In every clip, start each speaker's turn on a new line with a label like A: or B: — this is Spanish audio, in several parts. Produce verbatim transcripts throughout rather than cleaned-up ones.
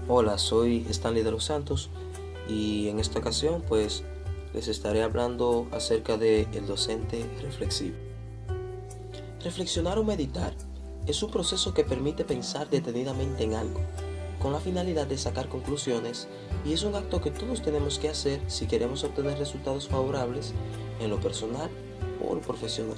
A: Hola, soy Stanley de los Santos y en esta ocasión pues les estaré hablando acerca de el docente reflexivo. Reflexionar o meditar es un proceso que permite pensar detenidamente en algo, con la finalidad de sacar conclusiones, y es un acto que todos tenemos que hacer si queremos obtener resultados favorables en lo personal o lo profesional.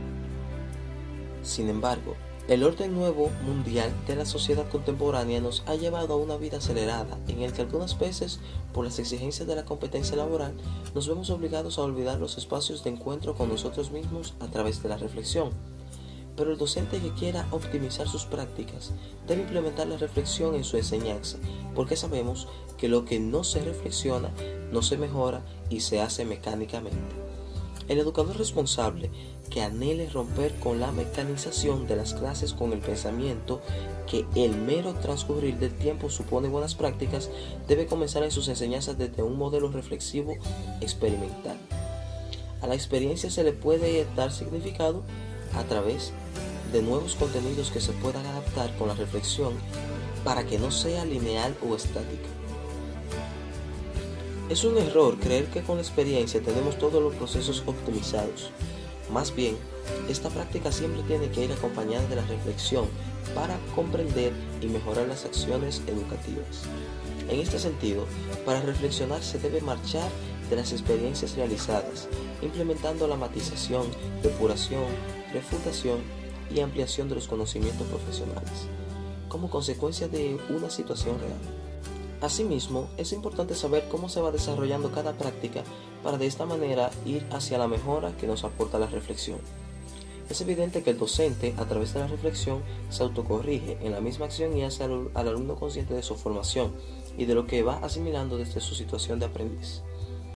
A: Sin embargo, el orden nuevo mundial de la sociedad contemporánea nos ha llevado a una vida acelerada, en el que algunas veces, por las exigencias de la competencia laboral, nos vemos obligados a olvidar los espacios de encuentro con nosotros mismos a través de la reflexión. Pero el docente que quiera optimizar sus prácticas debe implementar la reflexión en su enseñanza, porque sabemos que lo que no se reflexiona no se mejora y se hace mecánicamente. El educador responsable que anhele romper con la mecanización de las clases con el pensamiento que el mero transcurrir del tiempo supone buenas prácticas, debe comenzar en sus enseñanzas desde un modelo reflexivo experimental. A la experiencia se le puede dar significado a través de nuevos contenidos que se puedan adaptar con la reflexión para que no sea lineal o estática. Es un error creer que con la experiencia tenemos todos los procesos optimizados. Más bien, esta práctica siempre tiene que ir acompañada de la reflexión para comprender y mejorar las acciones educativas. En este sentido, para reflexionar se debe marchar de las experiencias realizadas, implementando la matización, depuración, refutación y ampliación de los conocimientos profesionales, como consecuencia de una situación real. Asimismo, es importante saber cómo se va desarrollando cada práctica para de esta manera ir hacia la mejora que nos aporta la reflexión. Es evidente que el docente, a través de la reflexión, se autocorrige en la misma acción y hace al, al alumno consciente de su formación y de lo que va asimilando desde su situación de aprendiz.